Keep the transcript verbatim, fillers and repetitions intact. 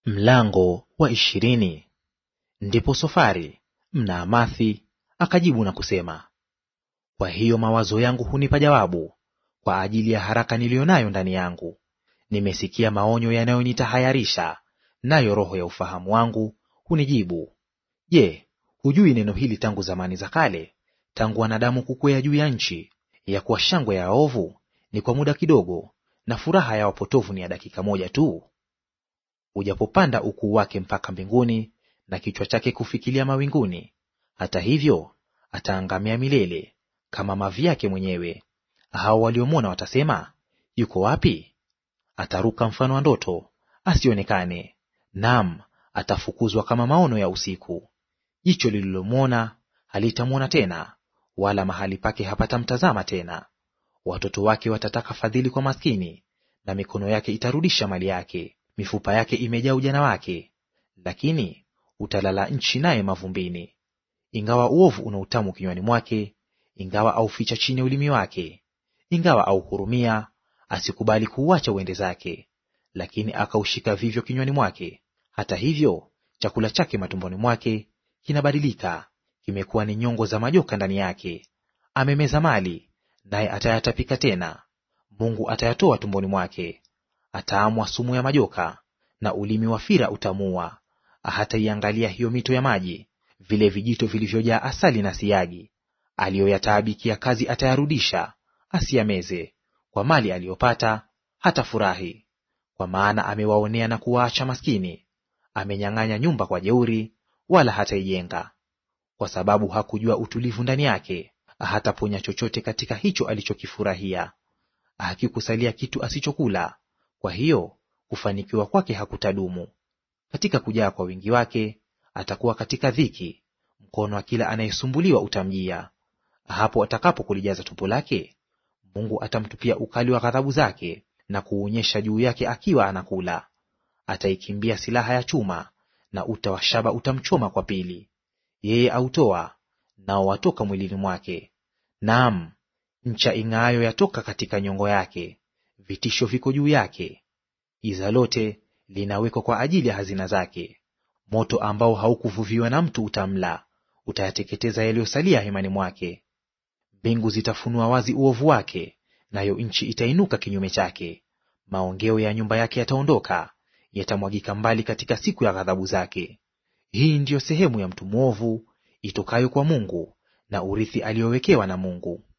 Mlango wa ishirini. Ndipo Sofari Mnaamathi akajibu na kusema, kwa hiyo mawazo yangu hunipa jawabu kwa ajili ya haraka niliyo nayo ndani yangu. Nimesikia maonyo yanayonitahayarisha, nayo roho ya ufahamu wangu hunijibu. Je, hujui neno hili tangu zamani za kale, tangu wanadamu kukwea juu ya nchi, ya kuwa shangwe ya waovu ni kwa muda kidogo, na furaha ya wapotovu ni ya dakika moja tu? Ujapopanda ukuu wake mpaka mbinguni, na kichwa chake kufikilia mawinguni, hata hivyo ataangamia milele kama mavi yake mwenyewe. Hao waliomwona watasema, yuko wapi? Ataruka mfano wa ndoto, asionekane; naam, atafukuzwa kama maono ya usiku. Jicho lililomwona halitamwona tena, wala mahali pake hapatamtazama tena. Watoto wake watataka fadhili kwa maskini, na mikono yake itarudisha mali yake. Mifupa yake imejaa ujana wake, lakini utalala nchi naye mavumbini. Ingawa uovu una utamu kinywani mwake, ingawa auficha chini ya ulimi wake, ingawa auhurumia, asikubali kuuacha uende zake, lakini akaushika vivyo kinywani mwake, hata hivyo chakula chake matumboni mwake kinabadilika, kimekuwa ni nyongo za majoka ndani yake. Amemeza mali, naye atayatapika tena; Mungu atayatoa tumboni mwake. Ataamwa sumu ya majoka, na ulimi wa fira utamua. Hataiangalia hiyo mito ya maji, vile vijito vilivyojaa asali na siagi. Aliyoyataabikia kazi atayarudisha, asiyameze. Kwa mali aliyopata hatafurahi, kwa maana amewaonea na kuwaacha maskini. Amenyang'anya nyumba kwa jeuri, wala hataijenga. Kwa sababu hakujua utulivu ndani yake, hataponya chochote katika hicho alichokifurahia. Hakikusalia kitu asichokula, kwa hiyo kufanikiwa kwake hakutadumu. Katika kujaa kwa wingi wake atakuwa katika dhiki, mkono wa kila anayesumbuliwa utamjia. Hapo atakapo kulijaza tumbo lake, Mungu atamtupia ukali wa ghadhabu zake, na kuuonyesha juu yake akiwa anakula. Ataikimbia silaha ya chuma, na uta wa shaba utamchoma kwa pili. Yeye autoa, nao watoka mwilini mwake. Naam, ncha ing'aayo yatoka katika nyongo yake. Vitisho viko juu yake. Giza lote linawekwa kwa ajili ya hazina zake. Moto ambao haukuvuviwa na mtu utamla, utayateketeza yaliyosalia hemani mwake. Mbingu zitafunua wazi uovu wake, nayo nchi itainuka kinyume chake. Maongeo ya nyumba yake yataondoka, yatamwagika mbali katika siku ya ghadhabu zake. Hii ndiyo sehemu ya mtu mwovu itokayo kwa Mungu, na urithi aliyowekewa na Mungu.